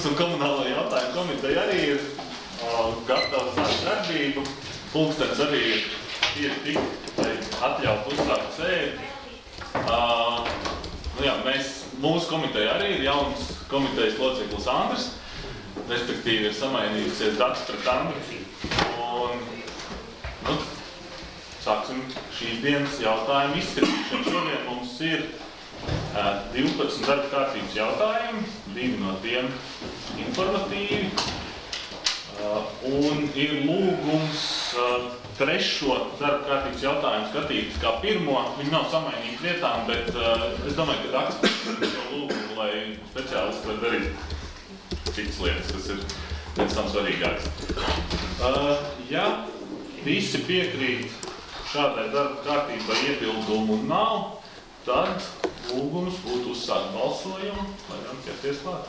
Infrastruktūras un komunālo jautājumu komiteja arī ir gatava sākt darbību. Pulkstens arī ir tik atļaut uzsākt sēdi. Mūsu komiteja arī ir jauns komitejas loceklis Andris, respektīvi ir samainījusies Dats pret Andri. Un, sāksim šīs dienas jautājumu izskatīšanu. Šodien mums ir 12 darba kārtības jautājumi, 2 no tiem informatīvi. Un ir lūgums trešo darba kārtības jautājumu skatīt kā pirmo. Viņi nav samainīti vietām, bet es domāju, ka akceptēsim šo lūgumu, lai speciālisti var darīt citas lietas, kas ir pēc tam svarīgākas. Ja visi piekrīt šādai darba kārtībai iebildumu nav, tad lūgums būtu uzsākt balsojumu, lai varam ķerties klāt.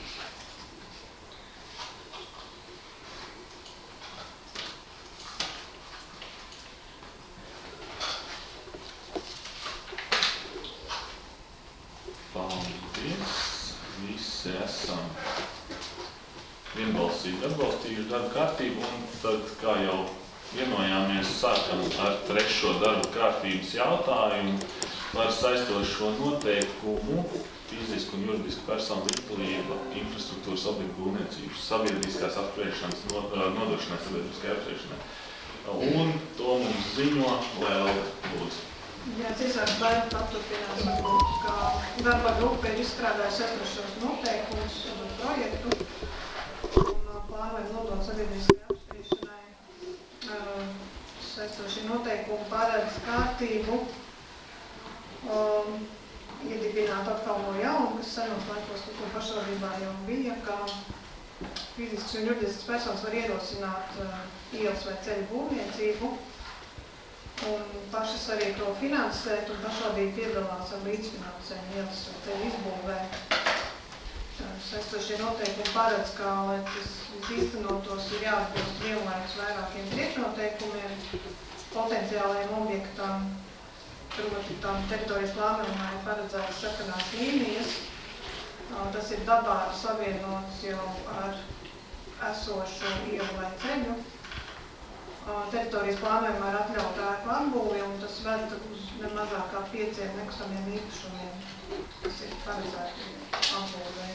Paldies! Visi esam vienbalsīgi atbalstījuši darba kārtību, un tad, kā jau vienojāmies, sākam ar trešo darba kārtības jautājumu par saistošo noteikumu fizisku un juridisku personu līdzdalību infrastruktūras objektu būvniecības sabiedriskās apspriešanas nodrošināt sabiedriskai apspriešanai. Un to mums ziņo Lēle, lūdzu. Jā, cīsāk daļa paturpinās, ka darba grupa ir izstrādājusi saistošos noteikumus un projektu un plānoja nodot sabiedriskai apspriešanai. Saistošie noteikumi paredz kārtību iedibināt atkal no jauna, kas senos laikos tikko pašvaldībā jau bija, ka fizisks un juridisks personas var ierosināt ielas vai ceļu būvniecību un pašas arī to finansēt un pašvaldība piedalās ar līdzfinansējumu ielas vai ceļu izbūvē. Saistošie noteikumi paredz, ka, lai tas īstenotos, ir jāatbilst vienlaikus vairākiem priekšnoteikumiem potenciālajiem objektām. Proti, tām teritorijas plānojumā ir paredzētas sarkanās līnijas. Tas ir dabā savienots jau ar esošu ielu vai ceļu. Teritorijas plānojumā ir atļauta ēku atbūve, un tas ved uz nemazāk kā 5 nekustamiem īpašumiem, kas ir paredzēti atbūvei.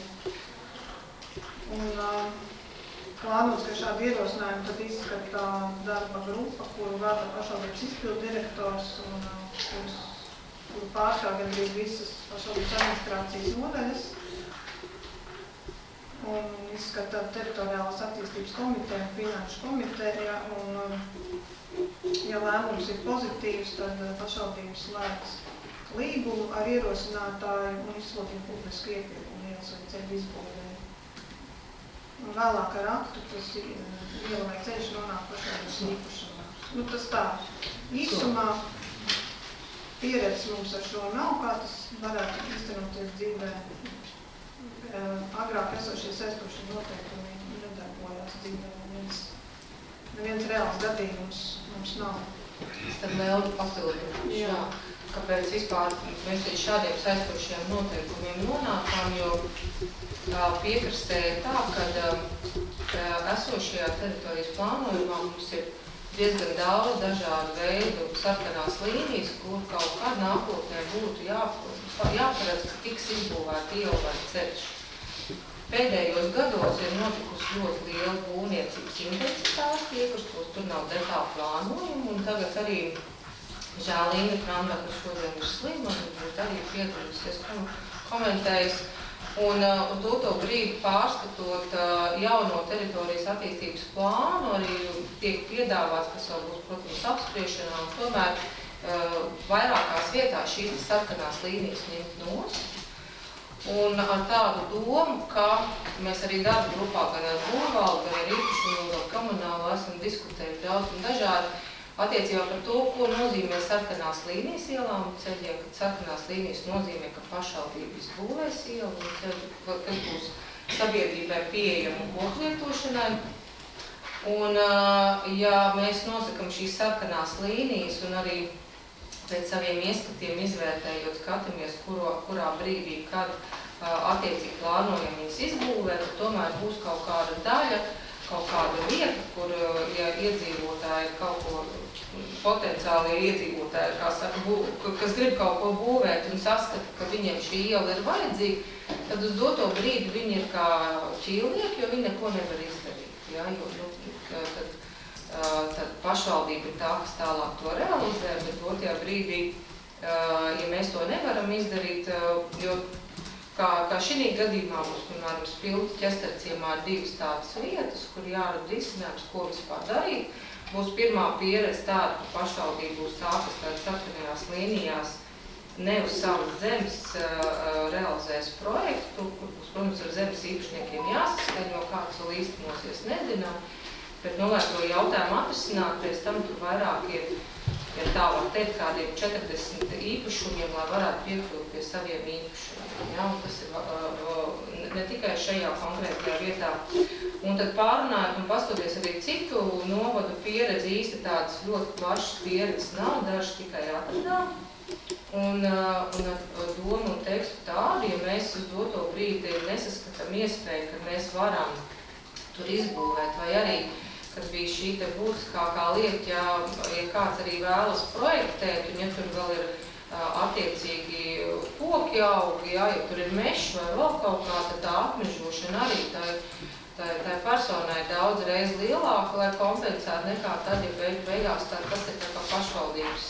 Un plānots, ka šādi ierosinājumi tad izskata darba grupa, kuru vada pašvaldības izpildu direktors un kuru pārstāv gandrīz visas pašvaldības administrācijas nodaļas. Un izskata teritoriālās attīstības komiteja un finanšu komiteja. Un, ja lēmums ir pozitīvs, tad pašvaldības slēdz līgumu ar ierosinātāju un izsludina publisku iepirkumu ielas vai ceļu izbūvē. Un vēlāk ar aktu tas iela vai ceļš nonāk pašvaldības īpašumā. Tas tā īsumā pieredze mums ar šo nav, kā tas varētu īstenoties dzīvē. Agrāk esošie saistošie noteikumi nedarbojās dzīvē. Neviens reāls gadījums mums nav. Es tad Lēli papildināšu, kāpēc vispār mēs līdz šādiem saistošiem noteikumiem nonākām, jo piekrastē ir tā, ka esošajā teritorijas plānojumā mums ir diezgan daudz dažādu veidu sarkanās līnijas, kur kaut kā nākotnē būtu jāparedz, ka tiks izbūvēta iela vai ceļš. Pēdējos gados ir notikusi ļoti liela būvniecības intensitāte, iekustos tur nav detālu plānojumu, un tagad arī Žēlīna Krandaka šodien ir slima, un arī piedalīsies komentējas. Un to brīdi pārskatot jauno teritorijas attīstības plānu, arī tiek piedāvāts, kas vēl būs, protams, apspriešanā, un tomēr vairākās vietās šīs sarkanās līnijas ņemt nost. Un ar tādu domu, ka mēs arī darba grupā gan ar būvvaldu, gan ar īpašumu, gan komunālu esam diskutējuši daudz un dažādi attiecībā par to, ko nozīmē sarkanās līnijas ielām un ceļiem, kad sarkanās līnijas nozīmē, ka pašvaldība izbūvēs ielu un ceļu, kas būs sabiedrībai pieejama un koplietošanai. Un, ja mēs nosakam šīs sarkanās līnijas un arī pēc saviem ieskatiem izvērtējot, skatāmies, kurā brīdī, kad attiecīgi plānojam viņas izbūvēt, bet tomēr būs kaut kāda daļa, kaut kāda vieta, kur, ja iedzīvotāji kaut ko, potenciāli iedzīvotāji, kā saka, kas grib kaut ko būvēt un saskata, ka viņiem šī iela ir vajadzīga, tad uz doto brīdi viņi ir kā ķīlnieki, jo viņi neko nevar izdarīt. Ja? Tad pašvaldība ir tā, kas tālāk to realizē, bet dotajā brīdī, ja mēs to nevaram izdarīt, jo kā šī gadījumā mums, piemēram, Spiltu ķesterciemā ir 2 tādas vietas, kur jārada risinājums, ko vispār darīt. Būs pirmā pieredze tāda, ka pašvaldība būs tā, kas tādā sarkanajās līnijās ne uz savas zemes realizēs projektu, kur būs, protams, ar zemes īpašniekiem jāsaskaņo, kāds vēl īstenosies, nezinām. Bet, lai to jautājumu atrisināt, pēc tam tur vairāk ir, ja tā var teikt, kādiem 40 īpašumiem, lai varētu piekļūt pie saviem īpašumiem. Ja? Un tas ir ne tikai šajā konkrētajā vietā. Un tad pārunājot un pastoties arī citu novadu pieredzi, īsti tādas ļoti plašas pieredzes nav, daži tikai atradām. Un domu un tekstu tādu, ja mēs uz doto brīdi nesaskatām iespēju, ka mēs varam tur izbūvēt, vai arī, kad bija šī te būtiskākā lieta, ja kāds arī vēlas projektēt, un ja tur vēl ir attiecīgi koki augi, ja tur ir meši vai vēl kaut kā, tad tā apmežošana arī tai personai daudz reiz lielāka, lai kompensētu nekā tad, ja beigās tas ir tā kā pašvaldības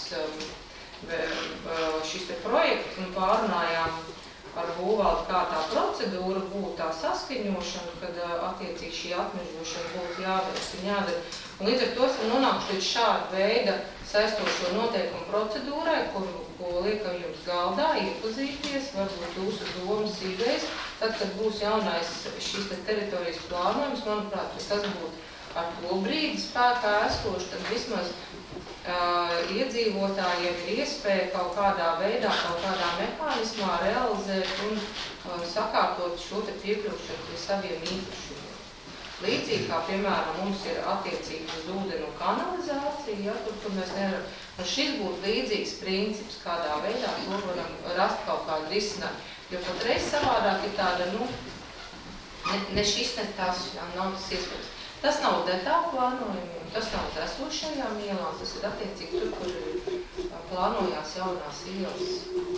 šis te projekts un pārunājām ar būvvaldi, kā tā procedūra būtu, tā saskaņošana, kad attiecīgi šī atmežošana būtu jāveic un jādara. Un līdz ar to esam nonākuši līdz šāda veida saistošo noteikumu procedūrai, ko liekam jums galdā, iepazīties, varbūt jūsu domas idejas. Tad, kad būs jaunais šīs teritorijas plānojums, manuprāt, tas būtu ar to brīdi spēkā esoši, tad vismaz iedzīvotājiem ir iespēja kaut kādā veidā, kaut kādā mehānismā realizēt un sakārtot šo te piekļūšanu pie saviem īpašumiem. Līdzīgi kā, piemēram, mums ir attiecīgi uz ūdeni un kanalizāciju, ja, tur mēs nevaram. Un šis būtu līdzīgs princips, kādā veidā to varam rast kaut kādu risinājumu. Jo patreiz savādāk ir tāda, ne šis, ne tas, jā, nav tas iespējams. Tas nav detāli plānojumiem, tas nav uz esošajām ielām, tas ir attiecīgi tur, kur plānojās jaunās ielas.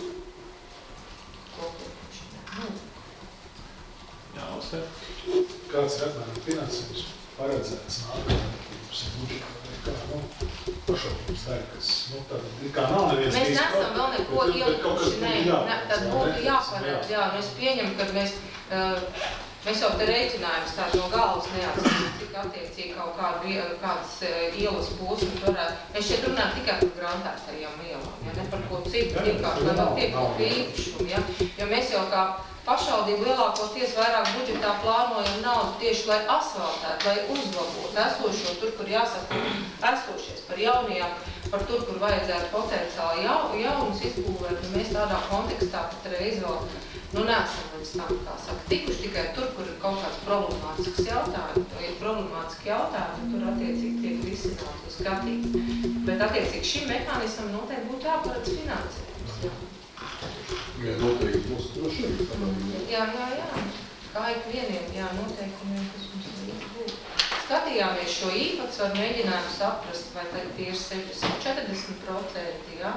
Jā, uzsver. Kāds ir apmēram finansējums paredzēts nākamajos budžetā vai kā, pašvaldības daļa, kas, tāda, kā nav neviens mēs nesam vēl neko ielikuši, tad būtu jāparedz, jā, mēs pieņem, kad mēs jau te rēķinājums tādu no galvas neatcerām, cik attiecīgi kaut kādas ielas posmas varētu. Mēs šeit runājam tikai par grantētajām ielām, ja, ne par ko citu, vienkārši, lai vēl piekļūt pie īpašumu, ja, jo mēs jau kā pašvaldību lielākoties vairāk budžetā plānojam naudu tieši, lai asfaltētu, lai uzlabotu esošo, tur, kur jāsaka esošies par jaunajām, par tur, kur vajadzētu potenciāli jaunas izbūvēt, un mēs tādā kontekstā patreiz vēl, neesam līdz tam, kā saka, tikuši tikai tur, kur ir kaut kāds problemātisks jautājums, vai ir problemātiski jautājumi, tur attiecīgi tiek risināts un skatīts. Bet attiecīgi šim mehānismam noteikti būtu jāparedz finansējums. Jā, noteikti būs drošība. Jā. Kā ikvieniem, jā, noteikumiem, kas mums būtu. Skatījāmies šo īpatsvaru, mēģinājām saprast, vai tagad ir 60-40%, jā.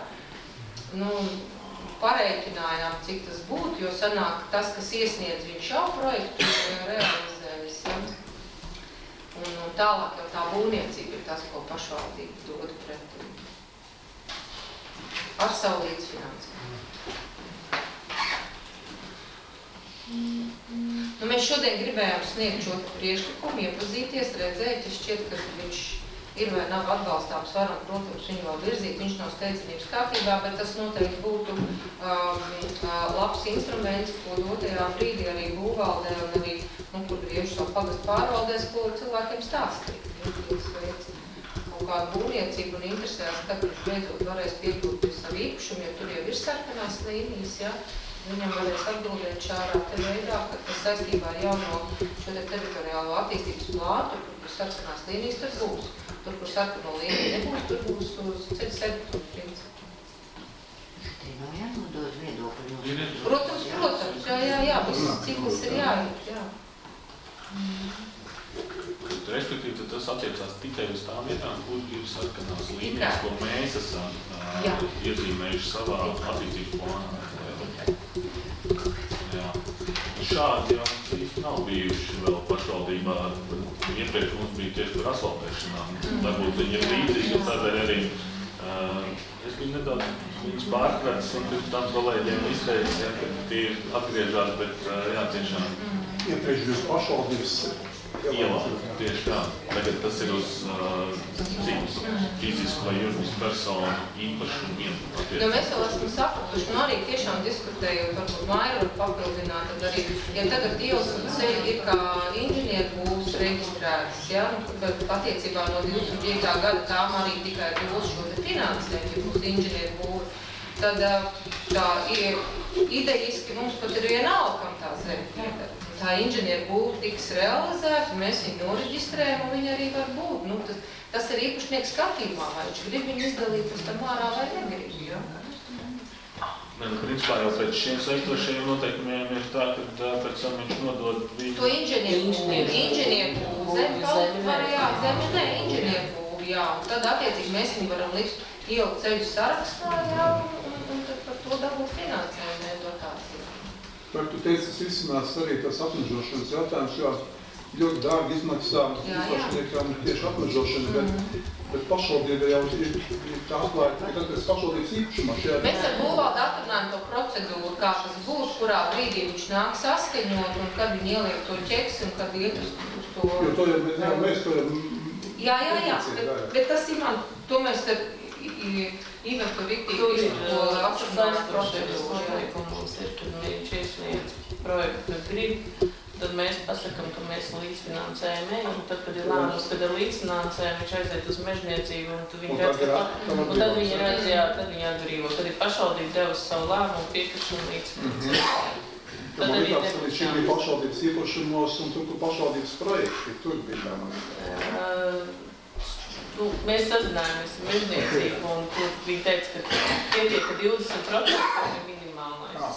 Pareiķinājām, cik tas būtu, jo sanāk tas, kas iesniedz, viņš jau projektu realizējas, ja. Un tālāk jau tā būvniecība ir tas, ko pašvaldība dod pret ar savu līdzfinansējumu. Mēs šodien gribējām sniegt šo priekšlikumu, iepazīties, redzēt, ja šķiet, ka viņš ir vai nav atbalstāms, varam, protams, viņu vēl virzīt, viņš nav steidzamības kārtībā, bet tas noteikti būtu labs instruments, ko dotajā brīdī arī būvvaldē un arī, kur griežu savu pagastu pārvaldēs, ko cilvēkiem stāstīt. Kaut kādu būvniecību un interesēs, tad viņš beidzot varēs piekļūt pie savu īpašumu, jo tur jau ir sarkanās līnijas, ja. Viņam varēs atbildēt šādā te veidā, ka tas saistībā ar jauno šo te teritoriālo attīstības plānu, kur sarkanās līnijas tur būs. Tur, kur sarkano līnija nebūs, tur būs uz ceļu servitumu principu. Te nav jānodod viedokļu Protams, jā, viss cikls ir jāiet, jā. Respektīvi, tad tas attiecās tikai uz tām vietām, kur ir sarkanās līnijas, ko mēs esam iezīmējuši savā attīstības plānā. Jā. Šādi jau nav bijuši vēl pašvaldībā. Iepriekš mums bija tieši par asfaltēšanām. Varbūt viņi ir līdzīgi, un tādēļ arī es biju nedaudz viņus pārkratis, un pirms tam kolēģiem izteicis, ka tie atgriežās, bet jā, tiešām. Iepriekš jūs pašvaldības ielā, tieši tā. Tagad tas ir uz fizisku vai juridisku personu īpašumiem. Mēs vēl esam sapratuši, arī tiešām diskutējot, varbūt Maira var papildināt, tad arī, ja tagad ielas un ceļi ir kā inženieru būvs reģistrētas, ja, tad attiecībā no 25. gada tām arī tikai būs šo finansējumu, ja būs inženieru būvi, tad tā idejiski mums pat ir vienalga, kam tā zeme pieder. Tā inženieru būve tiks realizēta, mēs viņu noreģistrējam, un viņi arī var būt. Tas ir īpašnieks skatījumā, vai viņš grib viņu izdalīt uz tam ārā vai negrib. Ja? Principā jau pēc šiem saistošajiem noteikumiem ir tā, ka pēc tam viņš nodod viņu... To inženieru būvu, zemi kaut var, jā, zemi ne, inženieru būvu, jā. Un tad attiecīgi mēs viņu varam likt ielu ceļu sarakstā, jā, un tad par to dabūt finansējumu dotāciju. Vai tu teici, tas risinās arī tas apmežošanas jautājums, jo ļoti dārgi izmaksā izlašniekām tieši apmežošana, bet pašvaldība jau ir tā atklāja, ka tas pašvaldības īpašumā šajā... Mēs ar būvvaldu atrunājam to procedūru, kā tas būs, kurā brīdī viņš nāk saskaņot, un kad viņi ieliek to ķeksi, un kad iet uz to... Jo to jau mēs to jau... Jā, bet tas ir man, to mēs ar Iventu Viktīgu to apstrunājam procedūru. Mums ir, kad viņš iesniedz projektu grib, tad mēs pasakam, ka mēs līdzfinansējam ejam, un tad, kad ir lēmums, kad ir līdzfinansējam, viņš aiziet uz mežniecību, un tad viņi redz, tad viņi atbrīvo, kad ir pašvaldība devusi savu lēmumu piekrišanu līdzfinansējumu. Man liekas, ka līdz šī bija pašvaldības īpašumos, un tur pašvaldības projekti, tur bija tā man. Mēs sazinājāmies ar mežniecību, un tur viņi teica, ka pietiek, ka 20% ir minimālais.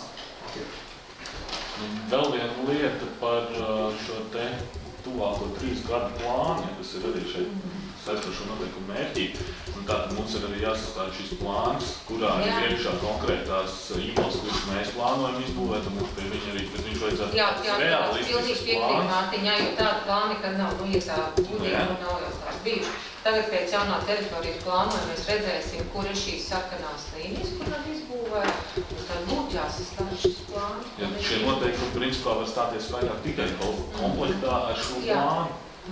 Vēl viena lieta par šo te tuvāko 3 gadu plānu, kas ir arī šeit saistošo noteikumu mērķī. Un tātad mums ir arī jāsastāda šis plāns, kurā ir iekšā konkrētās īmos, kuras mēs plānojam izbūvēt, un mums pie viņa arī, bet viņš vajadzētu realistisks plāns. Mārtiņā, jo tāda plāni, kad nav, ja tā būtība nav jau tās bijuši. Tagad pēc jaunā teritorijas plānojuma mēs redzēsim, kur ir šīs sarkanās līnijas, kur nav izbūvēt, un tad būtu jāsastāda šis plāns. Ja šie noteikumi principā var stāties spēkā tikai komplektā ar šo plānu.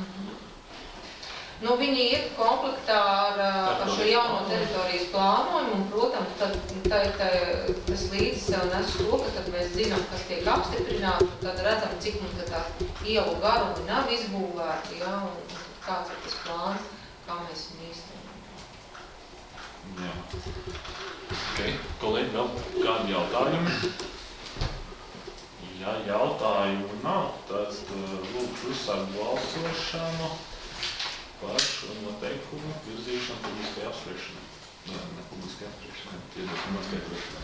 Viņi iet komplektā ar šo jauno teritorijas plānojumu, un, protams, tad tas līdzi sev nes to, ka tad mēs zinām, kas tiek apstiprināts, un tad redzam, cik mums tā ielu garumi nav izbūvēti, ja, un kāds ir tas plāns, kā mēs viņu īstenojam. Jā. Okay. Kolēģi, vēl kādi jautājumi? Ja jautājumu nav, tad lūkšu uzsākt balsošanu par šo noteikumu virzīšanu publiskai apspriešanai. Jā, ne publiskai apspriešanai, iedosim noskaidrošanai.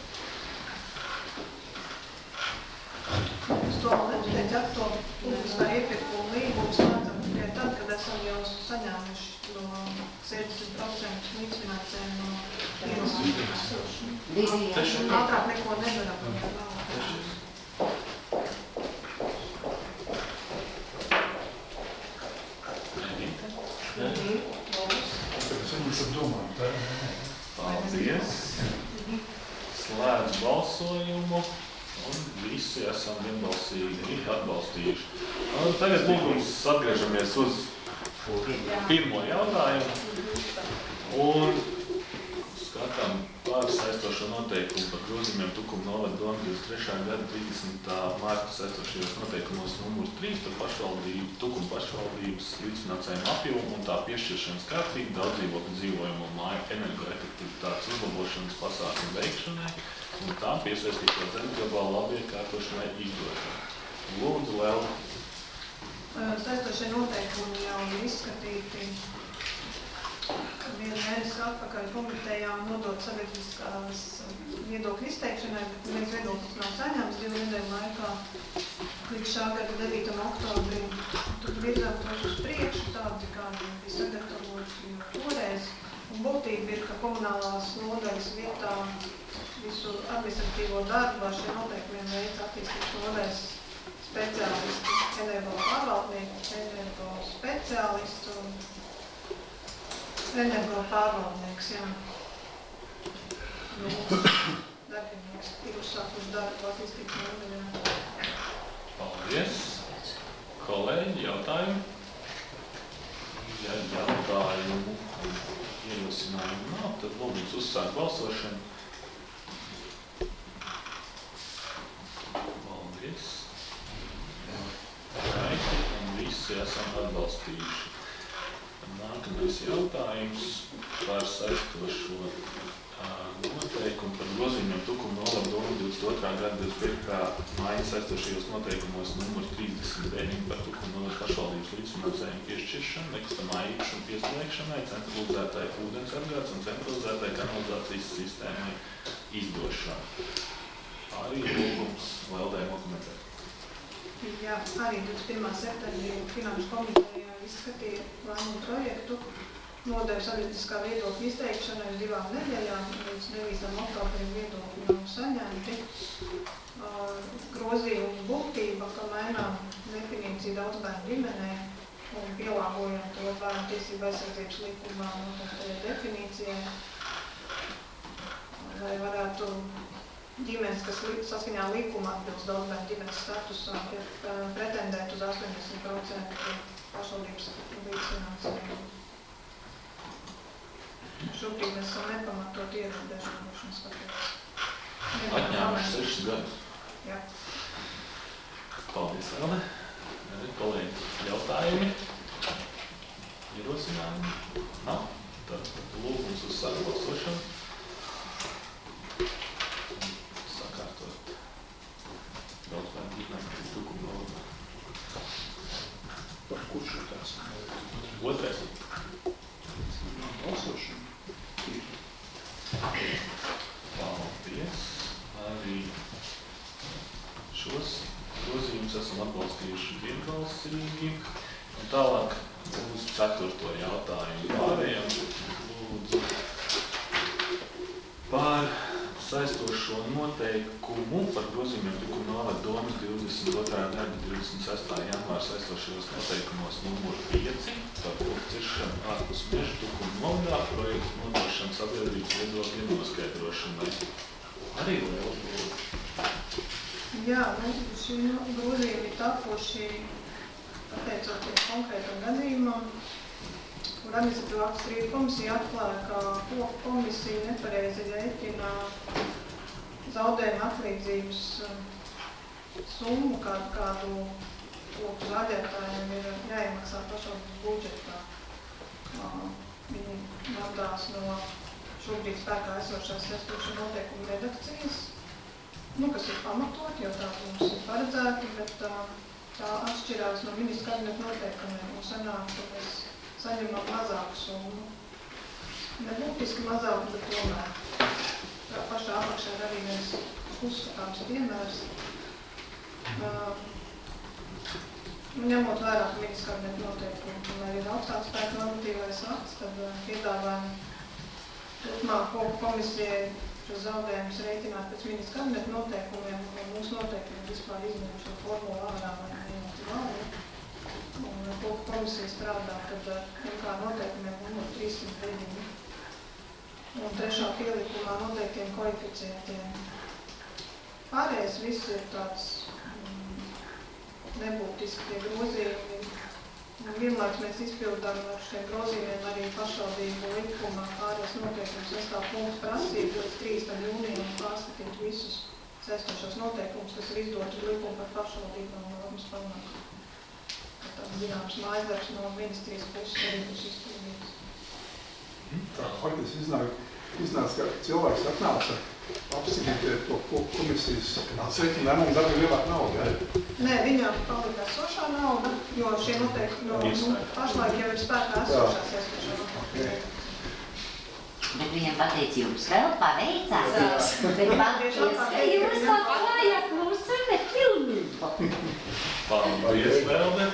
Es to teicu, to publiskā iepirkuma līgumu slēdzam tikai tad, kad esam jau saņēmuši to 70% līdzfinansējumu no ielas. Ātrāk neko nevaram. Paldies! Slēdz balsojumu un visi esam vienbalsīgi atbalstījuši. Tagad lūgums atgriežamies uz pirmo jautājumu un skatām par saistošo noteikumu par grozījumiem Tukuma novada doma 23. gada 30. mārta saistošajos noteikumos numurs 3 par pašvaldību, Tukuma pašvaldības līdzfinansējumu apjomu un tā piešķiršanas kārtību daudzdzīvokļu dzīvojumu un māju energoefektivitātes uzlabošanas pasākumu veikšanai un tām piesaistīto zemesgabalu labiekārtošanai izdošanai. Lūdzu, Lēla. Saistošie noteikumi jau ir izskatīti vienu mēnesi atpakaļ komitejām nodot sabiedriskās viedokļu izteikšanai, bet viens viedoklis nav saņemts 2 nedēļu laikā līdz šā gada 9. oktobrim. Tad virzām tos uz priekšu tādi, kādi bija sagatavoti toreiz. Un būtība ir, ka komunālās nodaļas vietā visu administratīvo darbu ar šiem noteikumiem veids attīstības nodaļas speciālisti, energo pārvaldnieki, energo speciālisti un energo pārvaldnieks, jā. Darbinieks ir uzsākuši darbu attīstības nodaļā. Paldies. Kolēģi, jautājumi? Ja jautājumu ierosinājumu nav, tad lūdzu uzsākt balsošanu. Paldies. Skaisti un visi esam atbalstījuši. Nākamais jautājums par saistošo noteikumu par grozījumiem Tukuma novada doma 22. gada 25. māja saistošajos noteikumos numur 39 par Tukuma novada pašvaldības līdzfinansējumu piešķiršanu, nekustamā īpašuma pieslēgšanai, centralizētai ūdensargādes un centralizētai kanalizācijas sistēmai izdošanu. Arī lūgums Leldai dokumentēt. Jā, arī 21. septembrī Finanšu komiteja izskatīja lēmumu projektu nodevu sabiedriskā viedokļa izteikšanai uz 2 nedēļām, līdz 9. oktobrim viedokļi nav saņemti. Grozījumu būtība, ka mainām definīciju daudzbērnu ģimenē un pielāgojam to bērnu tiesību aizsardzības likumā noteiktajai definīcijai, lai varētu ģimenes, kas saskaņā likumā atbilst daudzbērnu ģimenes statusam, pretendēt uz 80% pašvaldības līdzfinansējumu. Šobrīd mēs esam nepamatot ierobežošanas, kāpēc. Atņēmuši 6 gadus. Jā. Paldies, Elde. Kolēģi, jautājumi? Ierosinājumi? Nav? Tad lūgums uzsākt balsošanu. Sakārtot daudzbērnu ģimenes Tukuma novadā. Par kurš ir tās? Otrais. Balsošana. Paldies. Arī šos grozījumus esam atbalstījuši vienbalsīgi. Un tālāk uz 4. jautājumu pārējām. Lūdzu par saistošo noteikumu par grozījumiem Tukuma novada domas 22. gada 26. janvāra saistošajos noteikumos numur 5 par koku ciršanu ārpus meža Tukuma novadā projektu nodošanu sabiedrības viedokļu noskaidrošanai. Arī liela lūdzu. Jā, šī grozījumi tapuši pateicoties konkrētam gadījumam, kur administratīvā strīdu komisija atklāja, ka koku komisija nepareizi rēķina zaudējuma atlīdzības summu, kādu koku zaļētājiem ir jāiemaksā pašvaldības budžetā. Viņi vadās no šobrīd spēkā esošās saistošo noteikumu redakcijas, kas ir pamatot, jo tā mums ir paredzēta, bet tā atšķirās no ministra kabineta noteikumiem un sanāk, ka mēs saņemam mazāku summu. Nebūtiski mazāku, bet tomēr. Tā pašā apakšā ir arī viens uzskatāms piemērs. Ņemot vērā ministra kabineta noteikumu, lai ir augstāk spēka normatīvais akts, tad piedāvājam turpmāk koku komisijai šos zaudējumus rēķināt pēc ministra kabineta noteikumiem, un mūsu noteikumi vispār izņem šo formulu ārā vai neņemtu valdi. Un koku komisija strādā, kad MK noteikumiem numur 309 un 3. pielikumā noteiktiem koeficientiem. Pārējais viss ir tāds nebūtiski tie grozījumi. Vienlaiks mēs izpildām ar šiem grozījumiem arī pašvaldību likumā pārējais noteikums 6. punkts prasību līdz 30. jūnijam pārskatīt visus saistošos noteikumus, kas ir izdoti likumu par pašvaldībām un normas pamatu. Tāds zināms mājasdarbs no ministrijas puses arī būs izpildīts. Tā faktiski iznāk, ka cilvēks atnāca apstiprināt to komisijas secinājumu un darbi lielāk naudu, jā? Nē, viņām palika esošā nauda, jo šie noteikti, pašlaik jau ir spēkā esošās esošā noteikti. Bet viņam pateica, jums vēl paveicās. Bet paldies, ka jūs atklājāt mūsu nepilnību. Paldies, Lelde.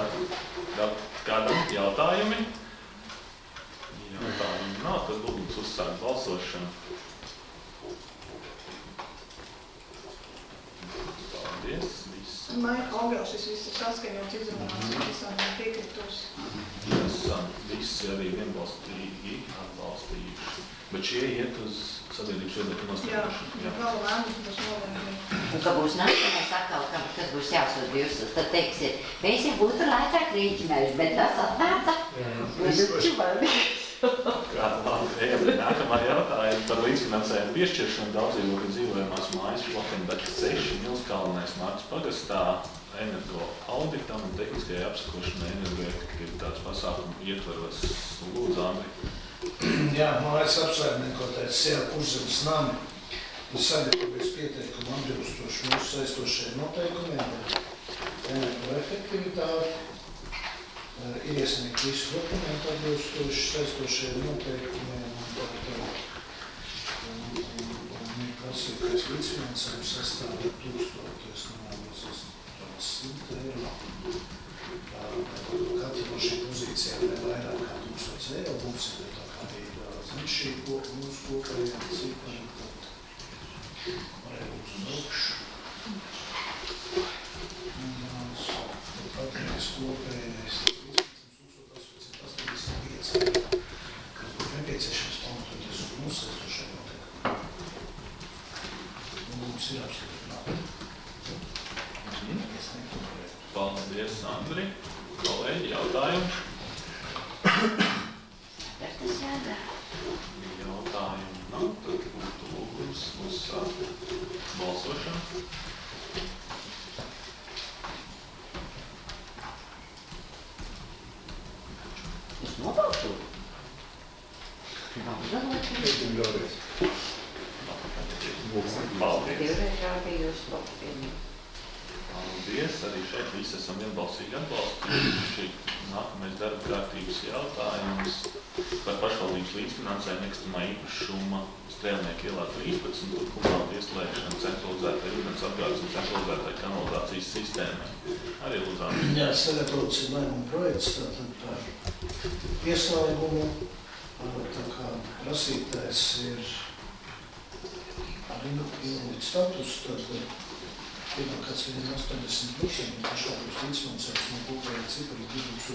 Kādam jautājumi? Jautājumi nav, tad lūdzu uzsākt balsošanu. Paldies, viss. Maika Ogel, šis viss ir saskaņots izrunāts, visām ir piekritus. Esam visi arī vienbalstīgi atbalstījuši. Bet šie iet uz sabiedrības viedokļu noskaidrošanu. Jā, vēl lēmums būs nolēmumi. Un ka būs nākamais atkal, kas būs jāsūt virsū, tad teiksiet, mēs jau būtu lētāk rīķinājuši, bet tas atnāca. Nākamā jautājuma par līdzfinansējumu piešķiršanu daudzdzīvokļu dzīvojamās mājas Šlokenbeka 6 Milskalnais Markas pagastā energo auditam un tehniskajai apsakošanai energoefektivitātes pasākumu ietvaros. Lūdzu, Andri. Jā, mājas apsaimniekotais Uzzemes nami ir sagatavojis pieteikumu atbilstoši mūsu saistošajiem noteikumiem par energoefektivitāti. Ir iesniegt visu dokumentu atbilstoši saistošajiem noteikumiem un prasīgais līdzfinansējums sastāv 100 eiro. Katra no šīm pozīcijām ir vairāk kā 1000 eiro. Mums ir tā kā arī šī mūsu kopējā cipari, tad varēja būt uz augšu. Patreiz kopējais 13,885 eiro, kas būtu nepieciešams pamatoties uz mūsu saistošajiem noteikumiem. Mums ir apstiprināti. Paldies, Andri. Kolēģi, jautājumi? Kas tas jādara? Jautājumi nav, tad būtu lūgums uzsākt balsošanu. Jūs nobalsot? Nav galvot. Mēģinām vēlreiz. Paldies. Divreiz rādījos valstiem. Paldies. Arī šeit visi esam vienbalsīgi atbalstījuši. Nākamais darba kārtības jautājums par pašvaldības līdzfinansējumu nekustamā īpašuma Strēlnieku ielā 13 un komunālu ieslēgšanu centralizētai ūdens apgādes un centralizētai kanalizācijas sistēmai. Arī lūdzām. Jā, sagatavots ir lēmuma projekts, tātad par ieslēgumu, tā kā prasītājs ir ar invalīdu status, tad pienākāts viņam 80%, un pašvaldības līdzfinansējums no kopējā cipari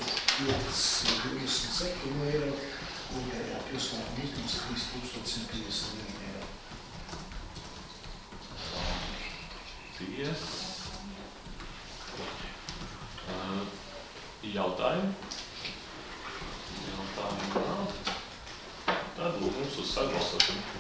2527 eiro, kopējā pieslēguma izmaksas 3151 eiro. Paldies. Jautājumi? Jautājumi nav. Tad lūgums uz sabalsošanu.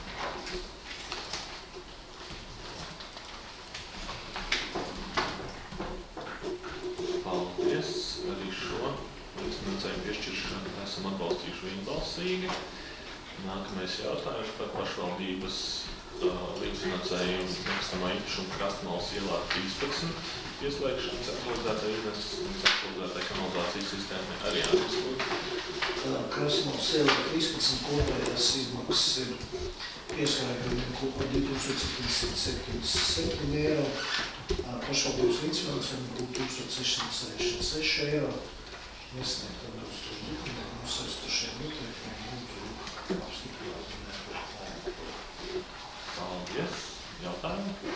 Paldies. Arī šo līdzfinansējumu piešķiršanu esam atbalstījuši vienbalsīgi. Nākamais jautājums par pašvaldības līdzfinansējumu nekustamā īpašuma Krastmalas ielā 13 ieslēgšanu centralizētai ūdens un centralizētai kanalizācijas sistēmai. Arī atbilst. Krastmalas ielā 13 kopējās izmaksas ir pieslēgumiem kopā 2777 eiro. Pašvaldības līdzfinansējumi būtu 1666 eiro. Iesniegt atbilstoši likumiem un saistošiem noteikumiem būtu apstiprināti neapkārtājumi. Paldies. Jautājumi?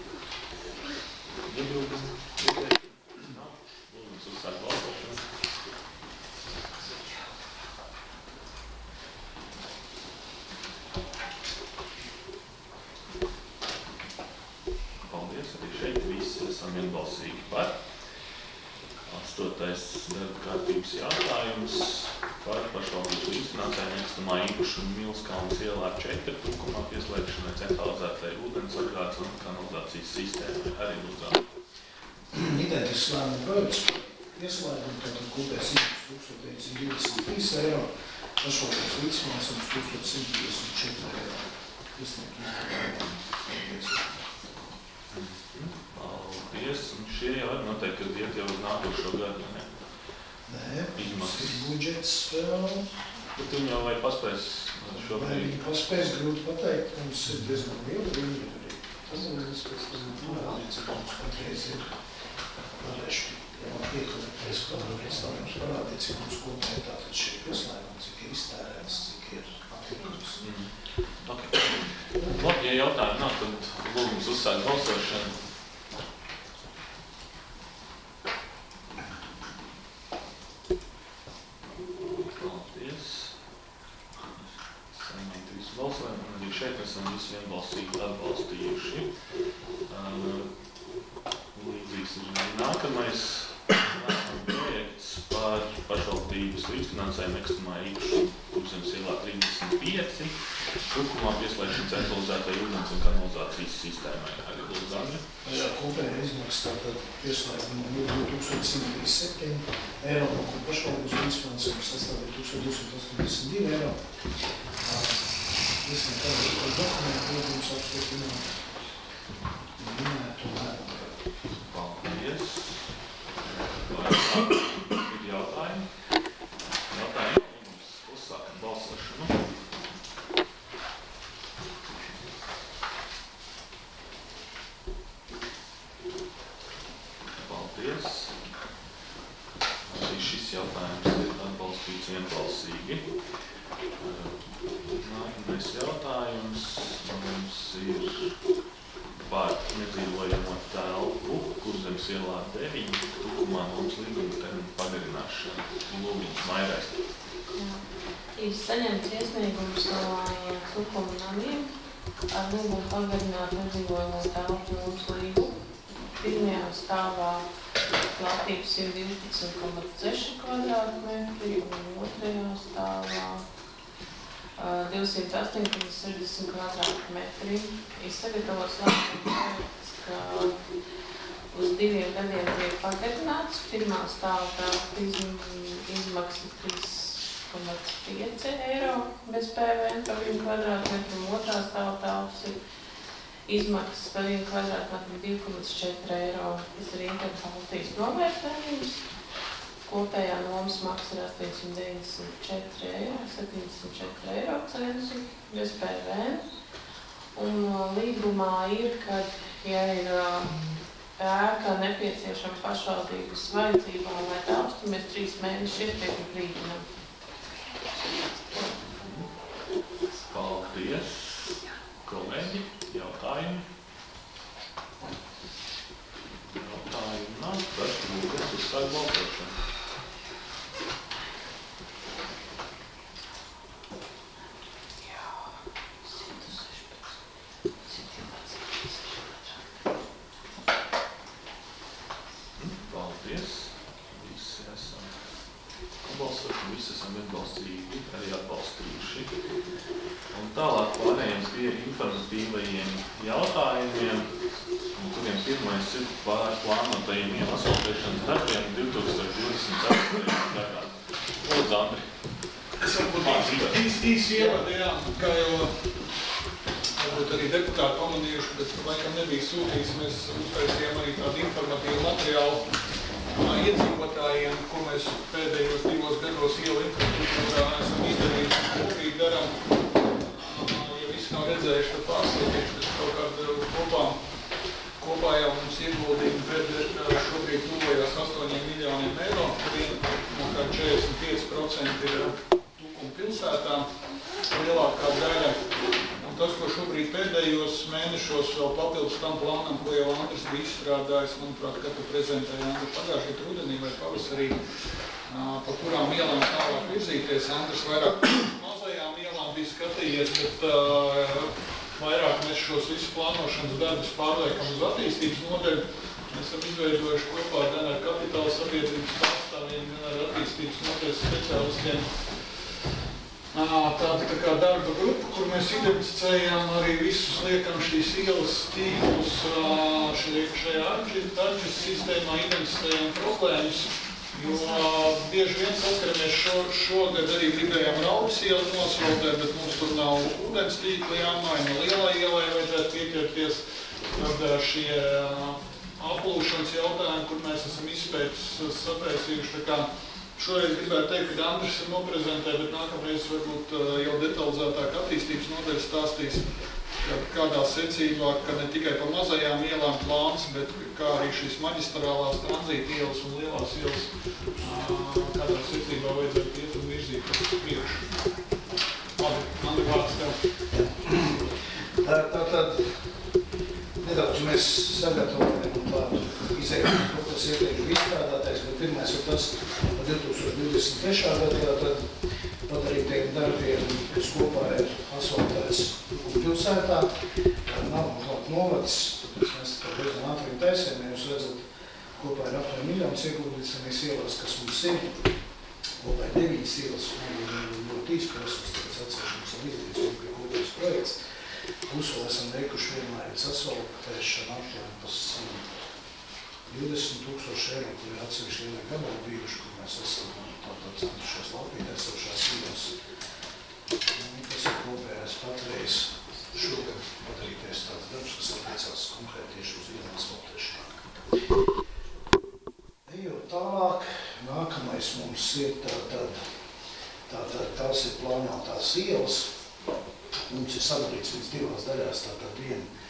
Iebildumi? Ieteikumi? Nav. Lūdzu, uzsākt balsošanu. Paldies. Arī šeit visi esam vienbalsīgi par. 8. darba kārtības jautājums par pašvaldības līdzfinansējumu nekustamā īpašuma Milskalnes ielā 4 tūkumā pieslēgšanai centralizētai ūdens apgādes un kanalizācijas sistēmai. Arī lūdzām. Identisks lēmuma projekts par ieslēgumu, tātad kopējais izmaksas 1923 eiro, pašvaldības līdzfinansējums 1124 eiro. tiesnieku izdarīt. Paldies, un šie jau ir noteikti, kad iet jau uz nākošo gadu, ne? Nē, mums Izmaksas. ir budžets vēl. Bet viņi jau vai paspēs Vai šobrīd? viņi paspēs grūti pateikt, mums ir diezgan liela līnija arī. Tas ir viens, kas parādīts, ka mums patreiz ir varēšu piekļūties, kā pēc tam mums parādīt, cik mums kopēji tātad šī pieslēguma, cik ir iztērēts, cik ir atlikums. Okay. Labi, ja jautājumi nav, tad lūgums uzsākt balsošanu. Paldies. Saņemt visu balsojumu, un arī šeit esam visi vienbalsīgi atbalstījuši. Līdzīgs ir arī nākamais projekts par pašvaldības līdzfinansējumu nekustamā īpašuma Kurzemes ielā 35, Turkumā pieslēgšana centralizētai ūdens un kanalizācijas sistēmai. Arī lūdzami. Jā, kopējā izmaksa tātad pieslēguma 2137 eiro, no kur pašvaldības līdzfinansējums sastāvīja 1282 eiro. Tiesnieku atbalstu dokumentu lūgums apstiprināt minētu lēmumu. Paldies. Vai ir jautājumi? Jautājumi mums uzsākam balsošanu. Paldies. Arī šis jautājums ir atbalstīts vienbalsīgi. Nākamais jautājums mums ir par nedzīvojamo telpu Kurzemes ielā 9, Tukumā mums līguma termiņu pagarināšana. Lūgums Mairais. Ir saņemts iesniegums no Tukuma namiem ar lūgumu pagarināt nedzīvojamo telpu mums līgumu. Pirmajā stāvā platības 112,6 kvadrātmetri un otrajā stāvā 208,60 kvadrātmetri. Ir sagatavots lēmuma projekts, ka uz 2 gadiem tiek pagarināts. Pirmā stāva telpa izmaksa 3,5 eiro bez PVN par 1 kvadrātmetru, un otrā stāva telpas ir izmaksas par 1 kvadrātmetru 2,4 eiro. Tas ir Interbaltijas novērtējums. Kopējā nomas maksa ir 894 eiro, 74 eiro censi bez PVN. Un līgumā ir, ka, ja ir ēka nepieciešama pašvaldības vajadzībām vai telpas, tad mēs 3 mēnešus iepriekš brīdinām. Paldies. Kolēģi, jautājumi? Jautājumi nav, tad lūgums uzsākt balsošanu. Paldies. Visi esam atbalstoši, visi esam vienbalstīgi, arī atbalstījuši. Un tālāk pārējiem pie informatīvajiem jautājumiem, kuriem pirmais ir par plānotajiem ielu asfaltēšanas darbiem 2024. gadā. Lūdzu, Andri. Es varbūt īsi ievadu, kā jau varbūt arī deputāti pamanījuši, bet laikam nebija sūtījis. Mēs uztaisījām arī tādu informatīvu materiālu iedzīvotājiem, ko mēs pēdējos 2 gados ielu infrastruktūrā esam izdarījuši kopīgi darām. Ja visi nav redzējuši, tad pārsūtīšu, tas kaut kādu kopā jau mums ieguldījumi šobrīd tuvojās 8 miljoniem eiro, no kā 45% ir Tukuma pilsētā, lielākā daļa. Tas, ko šobrīd pēdējos mēnešos vēl papildus tam plānam, ko jau Andris bija izstrādājis, manuprāt, kad tu prezentēji Andri pagājušajā rudenī vai pavasarī, pa kurām ielām tālāk virzīties. Andris vairāk mazajām ielām bija skatījies, bet vairāk mēs šos visus plānošanas darbus pārliekam uz attīstības nodeļu. Mēs esam izveidojuši kopā gan ar kapitāla sabiedrības pārstāvjiem, gan ar attīstības nodeļas speciālistiem tāda tā kā darba grupa, kur mēs identificējām arī visus, liekam, šīs ielas tīklus šajā arģis sistēmā, identificējām problēmas, jo bieži vien saskaramies šogad arī gribējām Raugas ielu nosvaltēt, bet mums tur nav ūdens tīkla jāmaina, lielai ielai vajadzētu pieķerties. Tad šie aplūšanas jautājumi, kur mēs esam izpētes sataisījuši, tā kā šoreiz gribētu teikt, ka Andris ir noprezentē, bet nākamreiz varbūt jau detalizētāk attīstības nodaļa stāstīs, kādā secībā, ka ne tikai pa mazajām ielām plāns, bet kā arī šīs maģistrālās tranzīta ielas un lielās ielas, kādā secībā vajadzētu iet un virzīt uz priekšu. Labi, Andri, vārds tev. Tātad nedaudz mēs sagatavojam tādu izējumu, kas ieteikšu izstrādātais, bet pirmais ir tas, ka 2023. gadā tad padarītiem darbiem, kas kopā ir asfaltēts pilsētā, nav klāt novads, tāpēc mēs tā diezgan ātri taisiem, ja jūs redzat, kopā ir apmēram miljonus ieguldīts vienīs ielās, kas mums ir, kopā ir 9 ielas, ļoti izprasums, tāpēc atcerēšanas un izdarīts, ka kopējais projekts. Plus vēl esam veikuši vienmērīts asfaltēšanu apmēram pa 120,000 eiro, kur ir atsevišķi lielie gabali bijuši, kur mēs esam tātad centušies lapīt esošās ielas. Tas ir kopējais patreiz šogad padarīties tāds darbs, kas attiecās konkrēti tieši uz ielu asfaltēšanu. Ejot tālāk, nākamais mums ir tās ir plānotās ielas. Mums ir sadalīts līdz 2 daļās, tātad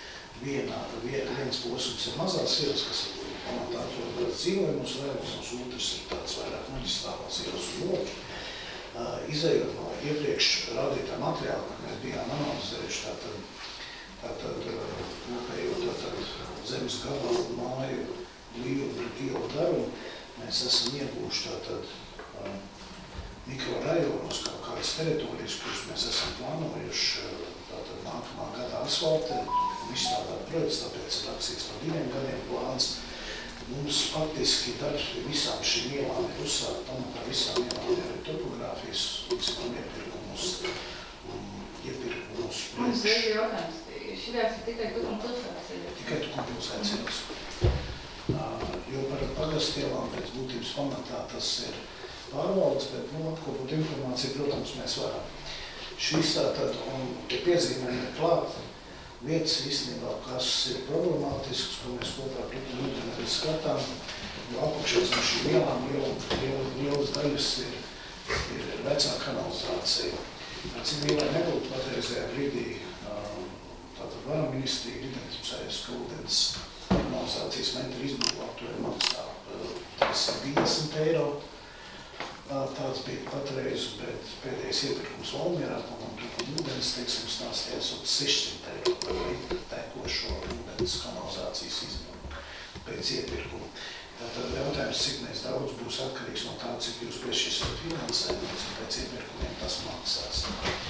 viens posms ir mazās ielas, kas ir pamatā atrodas dzīvojumus rajonos, otrs ir tāds vairāk maģistrālās ielas uz loku. Izejot no iepriekš rādītā materiāla, kur mēs bijām analizējuši, tātad kopējot zemes gabalu, māju, līvu pret ielu darumu, mēs esam iegūši tātad mikrorajonos kaut kādas teritorijas, kuras mēs esam plānojuši tātad nākamā gada asfaltēt un izstrādāt projekts, tāpēc ir rakstīts par 2 gadiem plāns. Mums faktiski darbs pie visām šīm ielām ir uzsākt, pamatā visām ielām ir topogrāfijas, visam iepirkumus priekš. Mums ir jautājums, šitās ir tikai Tukuma pilsētas ielas? Tikai Tukuma pilsētas ielas. Jo par pagastielām pēc būtības pamatā tas ir pārvaldes, bet apkopot informāciju, protams, mēs varam. Šis tātad, un tie piezīmēm ir klāt vietas īstenībā, kas ir problemātisks, ko mēs kopā ar Tukuma arī skatām, jo apakšās no šīm ielām lielas daļas ir vecā kanalizācija. Cik ielai nebūtu patreizajā brīdī, tātad varam ministrija identificējas, ka ūdens kanalizācijas metru izbūvā aptuveni maksā 350 eiro. Tāds bija patreiz, bet pēdējais iepirkums Valmierā, un ūdens, teiksim, stāstījās uz 600 eiro par litru tekošo ūdens kanalizācijas izbūvu pēc iepirkuma. Tātad jautājums, cik mēs daudz būs atkarīgs no tā, cik jūs piešķirsiet finansējumu, cik pēc iepirkumiem tas maksās.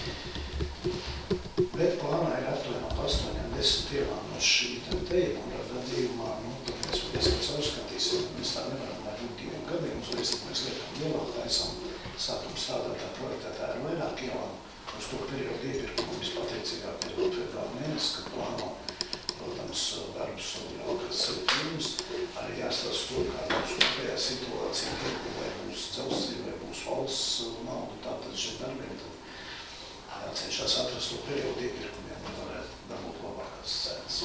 Bet plānā ir aptuveni 8-10 ielām no šī te, un ar gadījumā, tad mēs diezgan caurskatīsim, mēs tā nevaram būt 2 gadiem, uzreiz mēs liekam ielām, taisam sākam strādāt ar projektētā ar vairāk ielām. Uz to periodu iepirkumu vispateicīgāk ir februāra mēnesis, kad plāno, protams, darbus un jau kāds pirms, arī jāstāsta to, kā mums kopējā situācija, vai būs dzelzceļi, vai būs valsts nauda, tātad šie darbiem, tad jācenšas atrast to periodu iepirkumiem, lai varētu dabūt labākās cenas.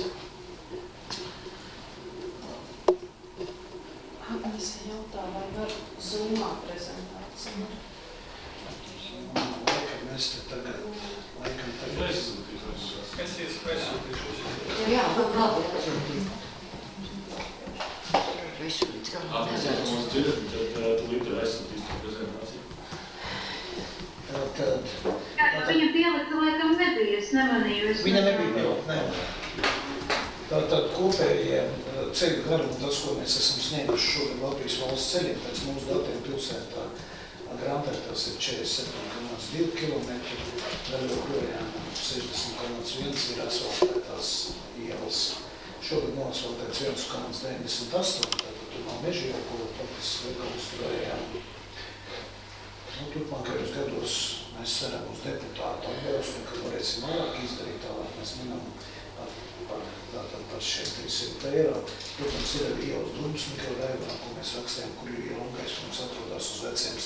Agnese jautā, vai var Zoomā prezentāciju? Laikam mēs te tagad, Es iesūtīšos. Jā, labi. Visu līdz kā. Mums dzirdat, tad līdz aizsūtīs to prezentāciju. Viņa pielika laikam nebija, es nemanīju. Viņa nebija pielika, nē. Tātad kopējiem ceļu garumu, tas, ko mēs esam snieguši šogad Latvijas valsts ceļiem, pēc mūsu datiem pilsētā Grāmpērtās ir 47,2 km, vēl joprojām 60,1 ir asfaltētās ielas. Šogad noasfaltēts 1,98, tātad tur nav meži jau, ko faktiski rekonstruējām. Turpmākajos gados mēs ceram uz deputātu atbalstu, ka varēsim vairāk izdarīt, tālāk mēs minam par šiem 300 eiro. Protams, ir arī ielas Drumas mikrorajonā, ko mēs rakstījām, kur ir iela un gaisma mums atrodas uz veciem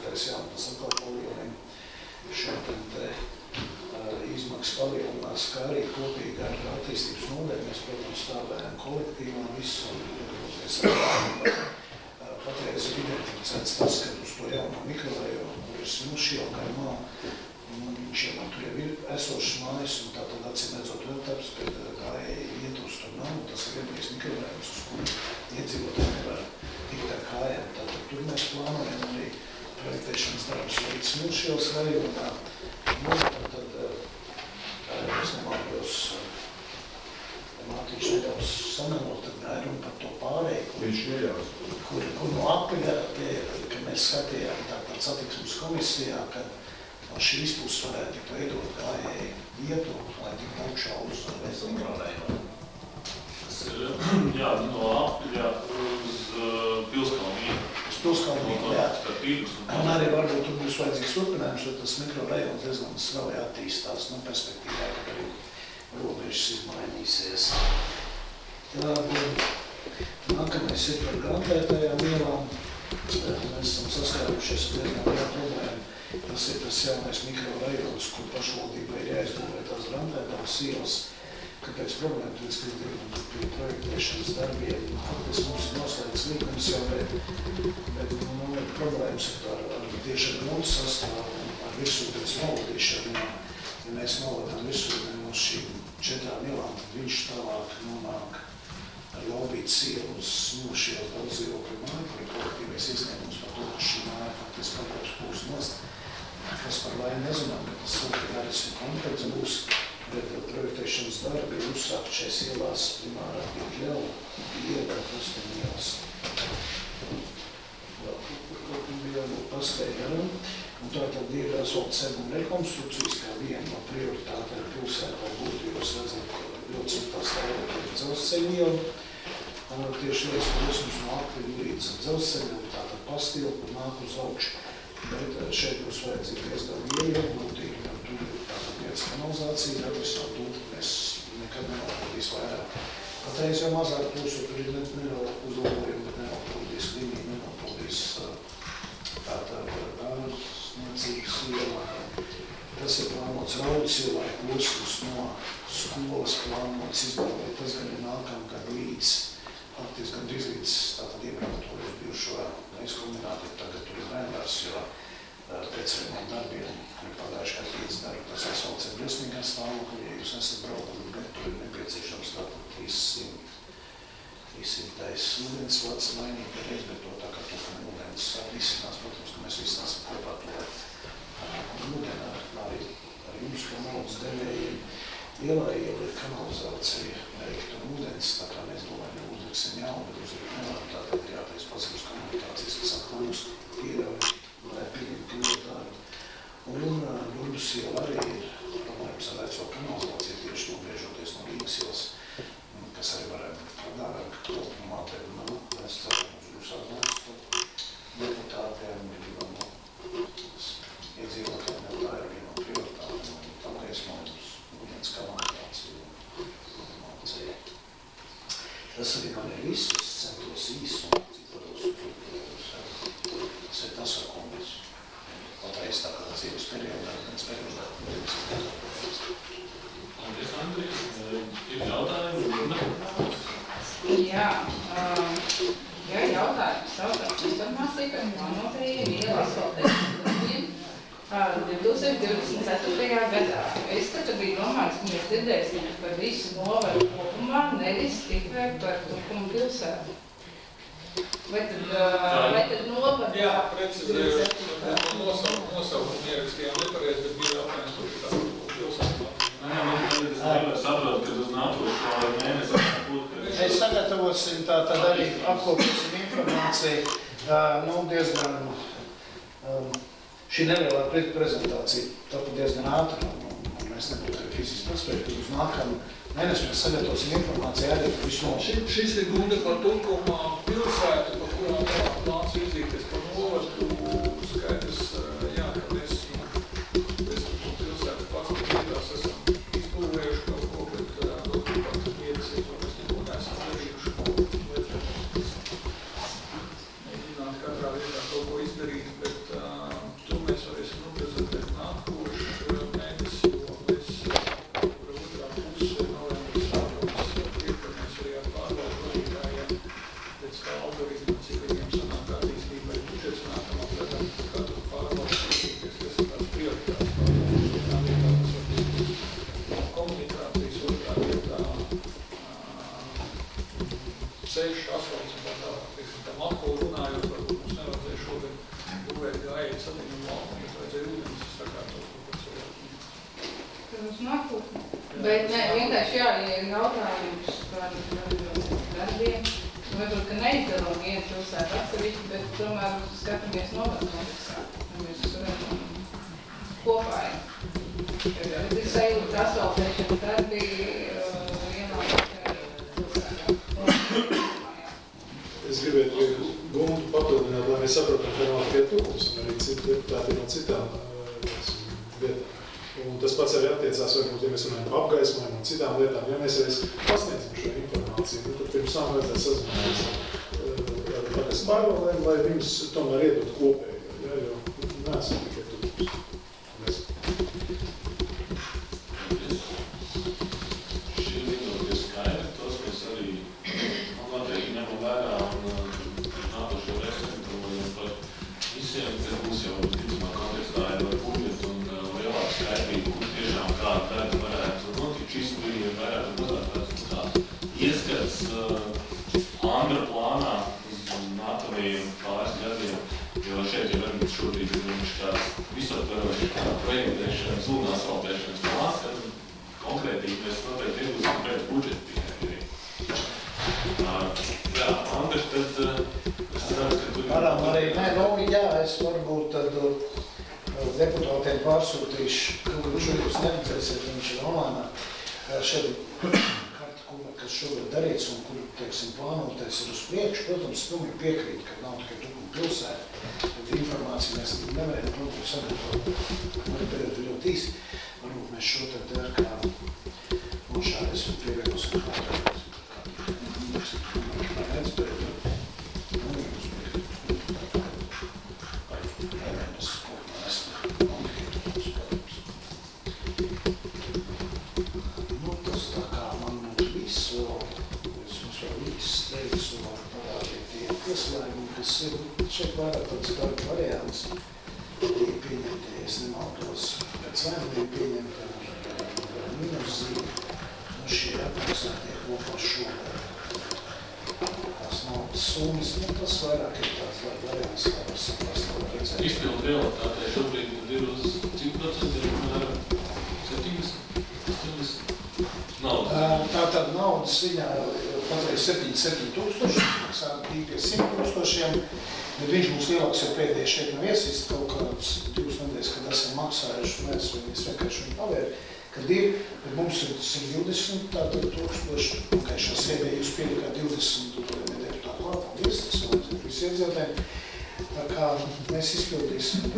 projektēs, jā, tas atkal palielina šo te izmaksas palielinās, kā arī kopīgi ar attīstības nodaļu. Mēs, protams, stāvējam kolektīvā visu un patreiz ir identificēts tas, ka uz to jauno mikrorajonu, kur ir Smilšiela garumā, viņš jau tur jau ir esošs mājas, un tātad acīm redzot vēl taps, kad gājēji iet uz tur nav, tas ir vienīgais mikrorajons, uz kuru iedzīvotāji nevar tikt ar kājām. Tātad tur mēs plānojam arī projektēšanas darbus līdz Smilšielas rajonā. Tad es nemaldos, Mātiņš nedaudz samelot, tad gāja par to pārēju, kur no Apaļa, kad mēs skatījām tātad satiksmes komisijā, kad no šīs puses varētu tikt veidot gājēji ietu, lai tikt augšā uz mikrorajonu. Tas ir, jā, no Apaļa uz Pilskalniju. Uz Pilskalniju, jā. Un arī varbūt tur būs vajadzīgs turpinājums, jo tas mikrorajons diezgan strauji attīstās, perspektīvā, kad arī robežas izmainīsies. Nākamais ir par grantētajām ielām. Mēs esam saskārušies ar diezgan lielu problēmu. Tas ir tas jaunais mikrorajons, kur pašvaldībai ir jāizbūvē tās grantētās ielas. Kāpēc problēma? Tāpēc, ka pie projektēšanas darbiem, tas mums ir noslēgts līgums jau, bet problēmas ir tieši ar grunts sastāvu un ar virsūdens novadīšanu. Ja mēs novadām virsūdeni uz šīm 4 ielām, tad viņš tālāk nonāk ar Laubītas ielu uz Smilšielas daudz dzīvokļu māju, kur ir kolektīvais iesniegums par to, ka šī māja faktiski paļaus pūst nost. Kas par laimi nezinām, ka tas jārisina komplekts būs, bet projektēšanas darbi ir uzsākt šais ielās primārā Piekļeva, iela, Krustuma ielas. Bija paskatīt garam, un tātad ir asfalta seguma rekonstrukcijas, kā viena no prioritātēm pilsētā būtu, jo es redzētu, ka ļoti sliktā stāvoklī ir dzelzceļa iela. Tieši lietas posms no Apaļa līdz dzelzceļam, tātad pastilpa nāk uz augšu. Bet šeit būs vajadzīgi diezgan iegūtīgi, jo tur ir tātad vietas kanalizācija, atvisā tur mēs nekad nenovadīs vairāk. Patreiz jau mazāk plūstu, tur ir uzlabojumi, bet nenovadīs līniju, nenovadīs tātad dārzniecības ielā. Tas ir plānots Raudas ielai posms no skolas plānots izbūvēt. Tas gan ir nākamgad līdz, faktiski gandrīz līdz tātad iebrautojas bijušo aizkombināti, tagad tur ir bērnārs, jo pēc remonta darbiem ir pagājuši kā 5 darbi. Tas asfalts ir briesmīgā stāvoklī, ja jūs esat braukumi, bet tur ir nepieciešams tātad 300 ūdensvats mainīt reiz, bet to tā kā tūkam ūdens risinās, protams, ka mēs risinās kopā to ūdeni ar jums, kā naudas devējiem. Ielai jau ir kanalizācija veikta un ūdens, tā kā mēs domājam, uzliksim jaunu, bet uzlikt nevaram, tātad ir jātais pasības komunikācijas, kas atkūs pieļauj, lai pieņem pilotāru. Un Durbas iela arī ir problēmas ar veco kanalizāciju, tieši nobriežoties no Rīgas ielas, kas arī varētu dārāk kopumā, bet mēs ceram uz jūsu atbalstu deputātiem, gribam iedzīvotājiem, tā ir viena no prioritātiem, un tam gaismojums ūdens kanalizāciju ceļu. Tas arī man ir viss, es centos īsi un ciparos tas ir tas, ar ko mēs patreiz tā kā dzīves periodā, viens periodā. Paldies, Andrija. Ir jautājumi? Jā, jautājums savukārt informācija par plānotajiem ielu asfaltēšanas 2024. gadā. Es tad bija domāts, ka mēs dzirdēsim par visu novaru kopumā, nevis tikai par Tukuma pilsētu. Vai tad novada? Jā, precizējuši, nosaukumu ierakstījām nepareizi, bet bija jautājums, kur ir tā pilsētu. Nē, es saprotu, ka tas nākošo mēnesi būtu. Mēs sagatavosim tātad arī apkoposim informāciju, diezgan, šī nelielā prezentācija tāpēc diezgan ātri, un mēs nebūtu arī fiziski paspēju, uz nākamu mēnesi mēs sagatavosim informāciju arī par visu novaru. Šis ir gunda par Tukuma pilsētu, par kurām plāns virzīties par novadu. Skaidrs, jā, ka mēs Tukuma pilsētu pats piedās esam izbūvējuši kaut ko, bet pat vietas ir, ko mēs neko neesam darījuši. Mēģināt katrā vietā kaut ko izdarīt, bet gājiet sadījuma valkam, bet vajadzēja ūdens sakārtot kaut ko cilvēku. Tas mums nākotnē. Bet ne, vienkārši jā, ja ir jautājums par darbiem, varbūt, ka neizdalām vienu pilsētu atsevišķi, bet tomēr skatāmies novērtā. Mēs redzam kopā. Bet es sajūtu asfaltēšana darbi vienā pilsētā. Es gribētu Guntu papildināt, lai mēs saprotam, ka nav tikai tukums un arī citi deputāti no citām vietām. Un tas pats arī attiecās, varbūt, ja mēs runājam par apgaismojumu un citām lietām. Ja mēs reiz pasniedzam šo informāciju, tad pirms tam vajadzētu sazināties ar pakas pārvaldēm, lai viņus tomēr iedot kopējo, ja, jo neesam tikai tukums. Šī vidot ir skaidri tos, kas arī noteikti ņemam vērā un nākošo respektējam par visiem, kas būs jau ticamā kontekstā ir ar budžetu un lielāku skaidrību, kur tiešām kāda darba varētu notikt. Šis brīdī varētu būt tāds ieskats Andra plānā uz nākamajiem pāris gadiem, jo šeit jau varbūt šobrīd ir viņš kāds visaptverošs projektēšanas un asfaltēšanas plāns, kad konkrētīgi mēs noteikti iegūsim pēc budžeta tikai. Jā, Andrs, tad es redzu, ka tu... Varam arī, jā, es varbūt tad deputātiem pārsūtīšu, kur jūs neredzēsiet, viņš ir online. Šeit karta, kas šogad darīts un kur, teiksim, plānotais ir uz priekšu. Protams, pilnīgi piekrīt, ka nav tikai tukuma pilsēta. Bet informāciju mēs nevarējam, protams, sagatavot. Man ir ļoti īsi. Varbūt mēs šo tad ar kā un šādi esmu pievienosim kādā. Kas ir šeit vairāk tāds darba variants, tiek pieņemti, ja es nemaldos, pēc vēliem pieņemti minuszīme. Šie apmaksātie kopā šogad. Tās naudas summas, tas vairāk ir tāds darba variants, kā var saprast, lai redzēt. Izpildu realitātē šobrīd ir uz cik procentiem? 70? Tātad naudas ziņā patreiz 77 000, maksāt bija pie 100 000, bet viņš būs lielāks jau pēdējais šeit nav iesist kaut kāds 2 nedēļas, kad esam maksājuši, mēs vienkārši viņu pavēri, kad ir, bet mums ir 20 tātad 1000, un kā šā sēdē jūs pielikāt 20 nedēļu tā klāt, paldies, tas jau visi iedzētēm. Tā kā mēs izpildīsim.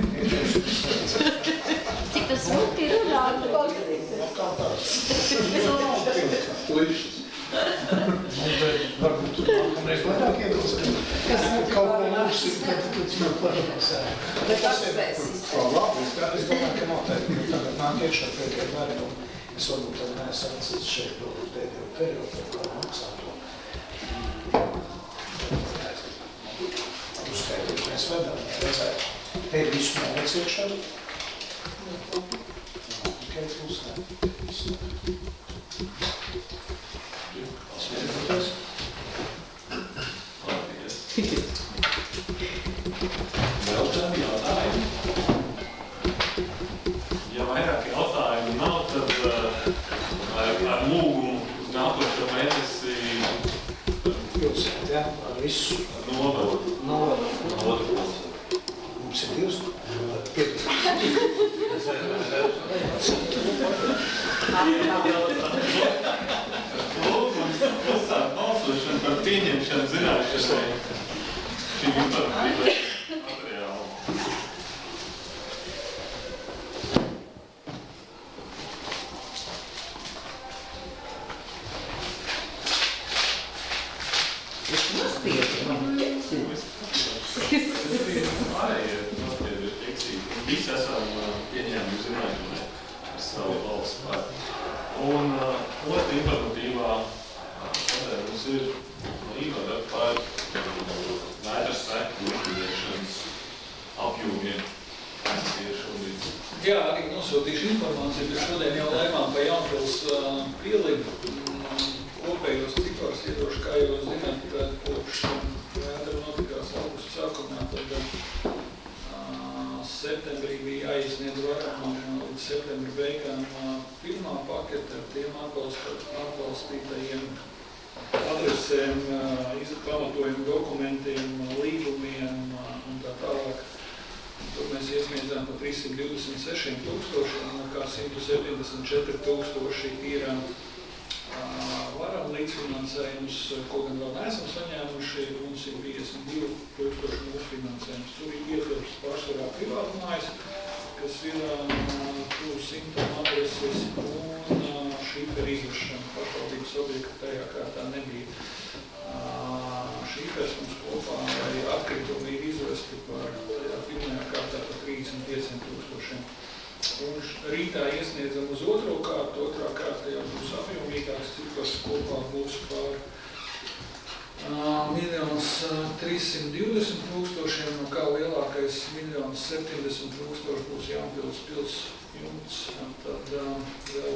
Cik tas smuki ir runāt? Kā tāds. Lišas. Varbūt tur nākamreiz vairāk iedos, kas kaut ko mums ir, kad mēs parunās. Bet apspēsis. Es domāju, ka noteikti tagad nāk iekšā pēdējā darbi, un es varbūt tad neesmu atcīts šeit pēdējo periodu, kā maksāto. Uzskaidīt, mēs vedam, redzēt, te ir visu novec iekšā. Tikai pusnē. Smējoties. Vēl tādi jautājumi? Ja vairāk jautājumu nav, tad ar lūgumu uz nākošo mēnesi Pilsēt, jā, ar visu. novadu. Mums ir 2. Lūgums uzsākt balsošanu par pieņemšanu zināšanai šim informatīvai materiālam. Es nospiedu, man ķecinu. Visi esam pieņēmi zināšanai ar savu valsts pāri. Un otra informatīvā sadēļ mums ir Igora par vētras seku likvidēšanas apjūgiem. Jā, arī nosūtīšu informāciju, bet šodien jau lēmām pa Jaunpils pieliku. Kopējos ciklus iedošu, kā jau zināt, kopš vētra notikās augusta sākumā, tad septembrī bija jāiesniedz vairāk līdz septembra beigām pirmā pakete ar tiem atbalstītajiem adresēm, pamatojumu dokumentiem, līgumiem un tā tālāk. Tur mēs iesniedzām pa 326 000, no kā 174 000 ir varam līdzfinansējums, ko gan vēl neesam saņēmuši, mums ir 52 000 mūsu finansējums. Tur ir ietilpst pārsvarā privātu mājas, kas ir 100 adreses, un šīfer izvešana pašvaldības objekta tajā kārtā nebija. Šīfers mums kopā vai atkritumi ir izvesti par tajā pirmajā kārtā par 35 000. Un rītā iesniedzam uz otro kārtu, otrā kārta jau būs apjomīgāks, cipars kopā būs par 1 320 000, no kā lielākais 1 070 000 būs Jaunpils pils jumts, tad vēl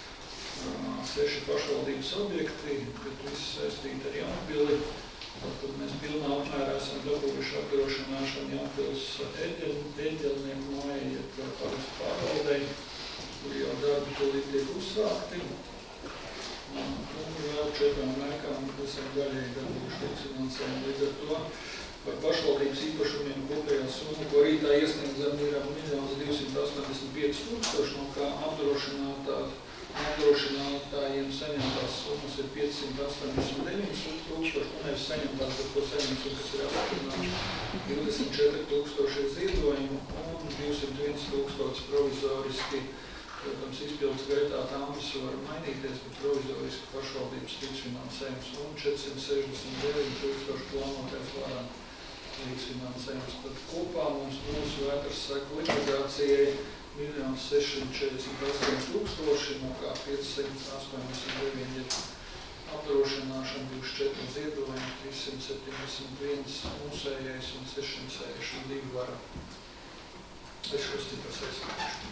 6 pašvaldības objekti, bet visi saistīti ar Jaunpili. Tad mēs pilnā apmērā esam dabūjuši apdrošināšanu Jaunpils eģelniem mājai, ja parastu pārvaldei, kur jau darbi tūlīt tiek uzsākti. Un vēl 4 mēkām esam daļēji dabūjuši līdzfinansējumu. Līdz ar to par pašvaldības īpašumiem kopējā summa, ko rītā iesniedzam, ir 1 285 000, no kā apdrošinātājiem saņemtās summas ir 589 000, un nevis saņemtās, bet ko saņemts, kas ir apdrošināts 24 000 ziedojumu un 201 000 provizoriski. Protams, izpildes gaitā tāmas var mainīties, bet provizoriski pašvaldības līdzfinansējums un 469 000 plānotais varam līdzfinansējums. Tad kopā mums mūsu vētras saka likvidācijai 1 648 000, no kā 589 ir apdrošināšana, 24 ziedojumi, 371 mūsējais un 662 varam. Es šos cipras aizsākuši.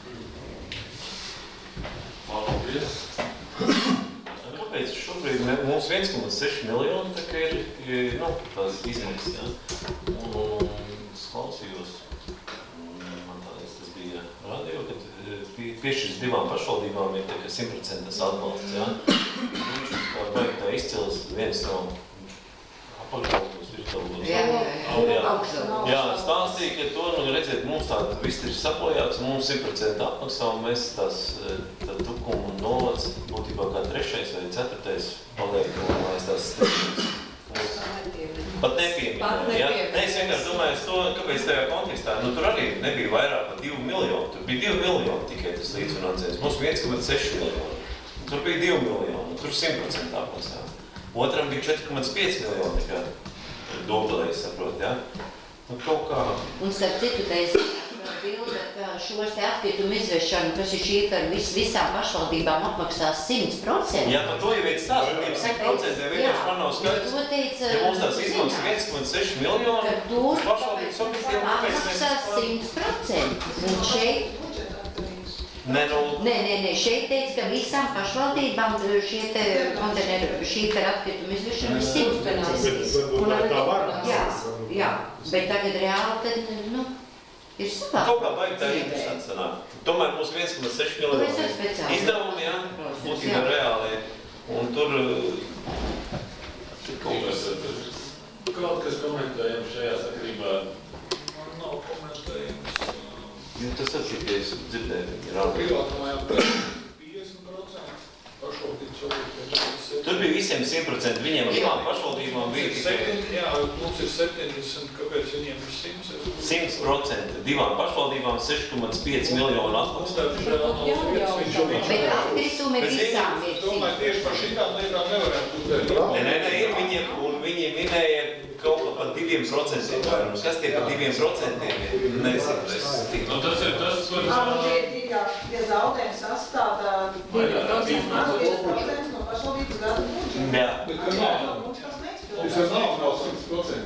Paldies! Kāpēc šobrīd mums 1,6 miljoni tā kā ir tās izmaksas, ja? Un es klausījos, man tādēļ tas bija radio, kad piešķirs 2 pašvaldībām ir tā kā 100% atbalsts, ja? Viņš tā baigi tā izcils viens no apakšvaldos, viršvaldos. Jā, stāstīja, ka to, redziet, mums tāda viss ir saplojāts, un mums 100% apmaksā, un mēs tās tukumu novads būtībā kā 3. vai 4. paliek, un mēs tās pat nepieminēju, ja? Ne, es vienkārši domāju to, kāpēc tajā kontekstā, tur arī nebija vairāk par 2 miljoni, tur bija 2 miljoni tikai tas līdzfinansējums, mums 1,6 miljoni, tur bija 2 miljoni, tur 100% apmaksā. Otram bija 4,5 miljoni, kā dobelēji saprot, ja? Kaut kā... Un starp citu, teiz bildat šos te atkritumu izvešanu, kas ir šīfer visām pašvaldībām apmaksās 100%. Jā, par to jau ir stāsts, ka 100% vienkārši man nav skaidrs. Ja mums tās izmaksas 1,6 miljoni, pašvaldības objektiem apmaksās 100%. Un šeit... Nē, šeit teica, ka visām pašvaldībām šie te konteineru šīfer atkritumu izvešanu ir 100%. Jā, bet tagad reāli tad, ir savā. Kaut kā baigi tā interesanti sanāk. Tomēr mums 1,6 miljoni izdevumi, jā, būtībā reāli. Un tur kaut kas komentējam šajā sakarībā? Man nav komentējums. Tas atšķirīgi, es dzirdēju, ir rādi. Privātumajā 50%, pašvaldības objekti. Tur bija visiem 100%, viņiem divām pašvaldībām bija tikai... Jā, mums ir 70, kāpēc viņiem ir 100? 100%, divām pašvaldībām 6,5 miljonu atmaksā. Bet atkritumi visām ir 100%. Domāju, tieši par šitām lietām nevarētu būt. Nē, ir viņiem, un viņi minēja kaut kā par 2%. Kas tie par 2% ir? Nezinu, es tik... Tas ir tas, ko... Ja zaudējumi sastādā 2% no pašvaldības gada budžeta. Jā. Tas nav 100%.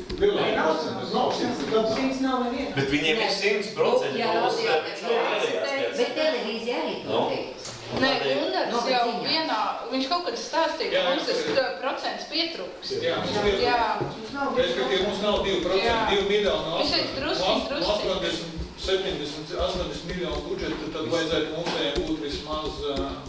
Tas nav nevienā. Bet viņiem ir 100%. Bet televīzija arī to teica. Nē, Gundars jau vienā, viņš kaut kad stāstīja, ka mums tas procents pietrūks. Jā, respektīvi mums nav 2%, 2 miljoni, 87 vajadzētu mūsējiem būt vismaz,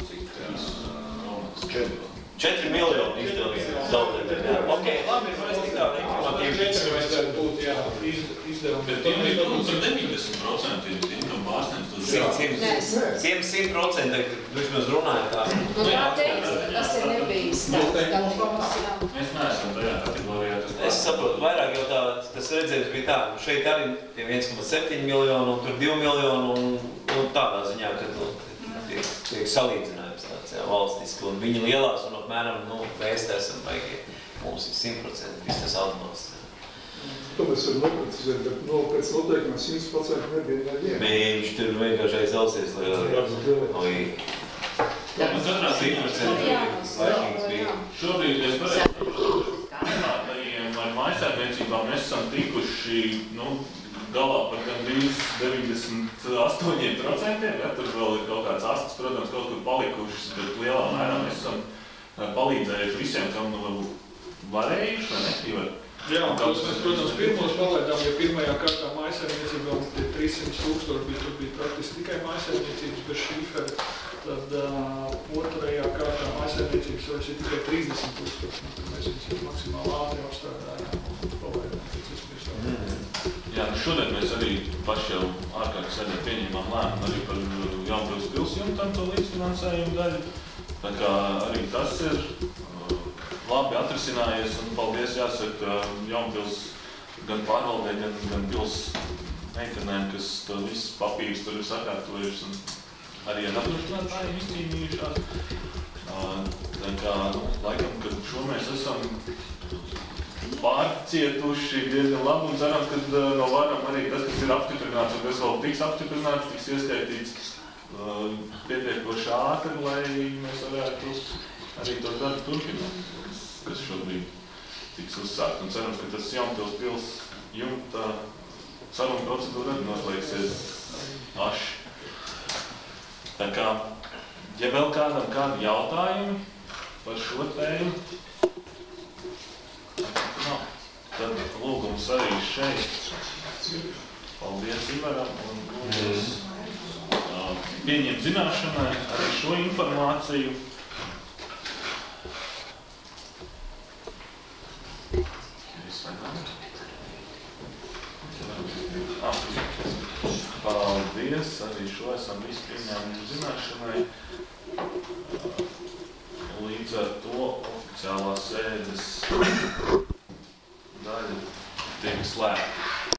cik? 4 miljoni izdevums zaudēt. Ok, labi, mēs tik tādu informatīvu. 4 vajadzētu būt, jā, izdevumi. Bet tiem ir par 90% income pārsniedz to žādu. 100% vismaz runājot tā. Nu tā teica, ka tas ir nebijis tāds galvības, jā. Mēs neesam tajā kategorijā. Es saprotu, vairāk jau tā, tas redzējums bija tā, šeit arī tie 1,7 miljonu un tur 2 miljonu un tādā ziņā, ka tiek salīdzinājums tāds, jā, valstiski, un viņi lielās un apmēram, mēs te esam baigi, mums ir 100% viss tas atbalsts. To mēs varam noprecizēt, bet pēc noteikumā 100% nebija neviena. Viņš tur vienkārši aizausies, lai Mēs katrā 100% laikīgs bija. Šobrīd es varētu ar mājasēmniecībām mēs esam tikuši, galā par gandrīz 98%, ja, tur vēl ir kaut kāds astes, protams, kaut kur palikušas, bet lielā mērā mēs esam palīdzējuši visiem, kam varējuši, vai ne? Jā, un tos mēs, protams, pirmos palaidām, ja pirmajā kārtā mājasēmniecībām 300 000 tur bija praktiski tikai mājasēmniecības bez šīfera, tad otrajā kārtā mājasēmniecības vairs ir tikai 30 000, tad mēs viņus maksimāli ātri apstrādājām un palaidām pēc iespējas. Jā, šodien mēs arī paši jau ārkārtas sēdē pieņēmām lēmumu arī par Jaunpils pilsjumtam to līdzfinansējumu daļu, tā kā arī tas ir labi atrisinājies, un paldies jāsaka Jaunpils gan pārvaldē, gan pils meitenēm, kas to visu papīrus tur ir sakārtojušas, un arī ar apdrošinātājiem izcīnījušās. Tā kā, laikam, kad šo mēs esam pārcietuši diezgan labi, un ceram, ka no varam arī tas, kas ir apstiprināts, un kas vēl tiks apstiprināts, tiks ieskaitīts pietiekoši ātri, lai mēs varētu arī to darbu turpināt, kas šobrīd tiks uzsākt. Un cerams, ka tas Jaunpils pils jumta saruna procedūra arī noslēgsies aši. Tā kā, ja vēl kādam kādi jautājumi par šo tēmu, tad lūgums arī šeit. Paldies Ivaram un lūgums pieņemt zināšanai arī šo informāciju. Paldies, arī šo esam visi pieņēmuši zināšanai. Līdz ar to oficiālā sēdes daļa tiek slēgta.